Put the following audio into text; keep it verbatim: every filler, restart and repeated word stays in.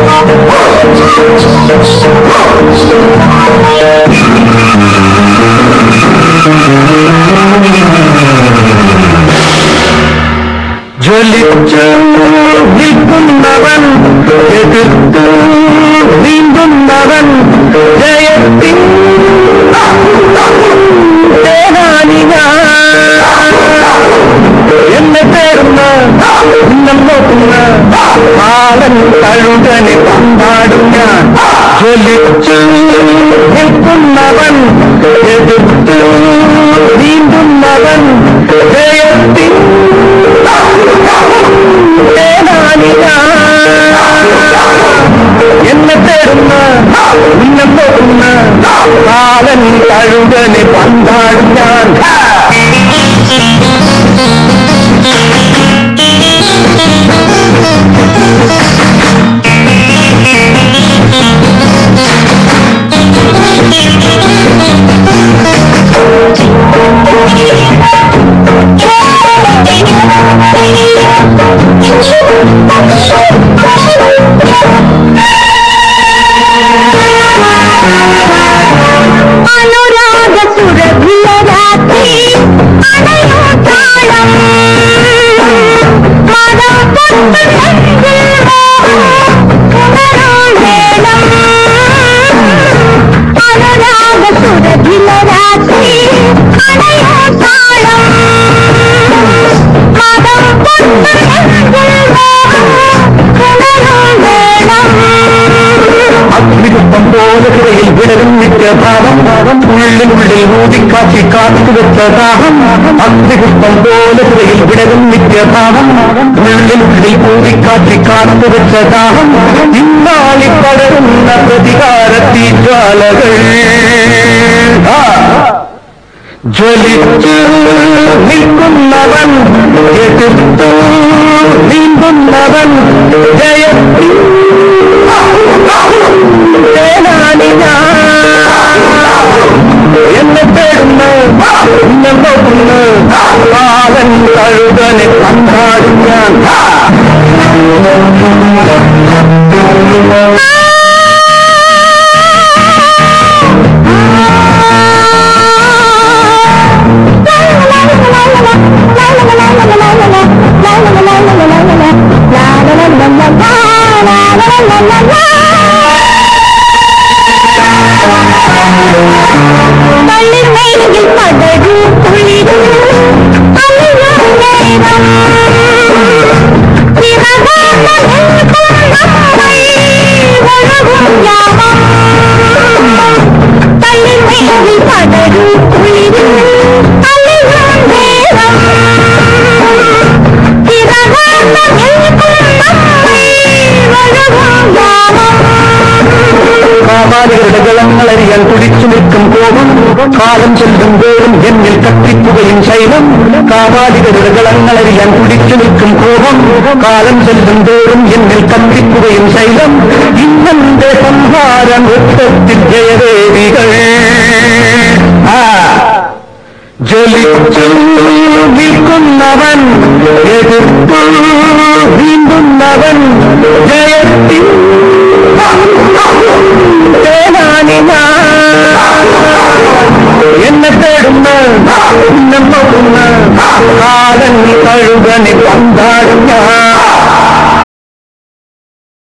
ജ്വലിച്ചു നിൽക്കുന്നവൻ എതിർത്തു നീന്തുന്നവൻ ജയത്തിൻ സേനാനിക എന്നെ തേടുന്ന ഉന്നം നോക്കുന്ന കാലൻ കഴുകനെ കൊണ്ടാടും ഞാൻ ജ്വലിച്ചു നിൽക്കുന്നവൻ എതിർത്തു നീന്തുന്നവൻ ജയത്തിൻ സേനാനിക എന്നെ തേടുന്ന ഉന്നം നോക്കുന്ന കാലൻ കഴുകനെ കൊണ്ടാടും ഞാൻ അനുരാഗ സുരഭിയ രാത്രി അണയോട്ടാളം അനുരാഗ സുരഭിയ രാത്രി അണയോട്ടാളം മതം അഗ്നികുപ്പം പോലെ തിരയിൽ വിടരും നിത്യഭാവം ഉള്ളിനുള്ളിൽ ഊതിക്കാച്ചി കാത്തുവെച്ച ദാഹം അഗ്നികുപ്പം പോലെ തിരയിൽ വിടരും നിത്യഭാവം ഉള്ളിനുള്ളിൽ ഊതിക്കാച്ചി കാത്തുവെച്ച ദാഹം ഇന്നാളി പടരുന്ന പ്രതികാരത്തി ജ്വാലകൾ ജ്വലിച്ചു നിൽക്കുന്നവൻ എതിർത്തു നീന്തുന്നവൻ ജയത്തിൽ സേനാനിക എന്നെ തേടുന്ന ഉന്നം നോക്കുന്ന കാലൻ കഴുകനെ കണ്ടാടും ഞാൻ പള്ളിമേലിൽ പടരും കുളിരും പള്ളിമേലിൽ പടരും കുളിരും കാമാലികളുടെ ഗളങ്ങളറിയാൻ കുടിച്ചു നിൽക്കും കോപം കാലം ചെല്ലുമ്പോഴും എന്നിൽ കത്തിക്കുകയും ശൈലം കാമാലികളുടെ ഗളങ്ങളറിയാൻ കുടിച്ചു നിൽക്കും കോപം കാലം ചെല്ലുമ്പോഴും എന്നിൽ കത്തിക്കുകയും ശൈലം ഇന്നെന്റെ സംഹാര നൃത്തത്തിൽ ജയവേദികൾ ജ്വലിച്ചു നിൽക്കുന്നവൻ എതിർത്തു നീന്തുന്നവൻ ജയത്തിൽ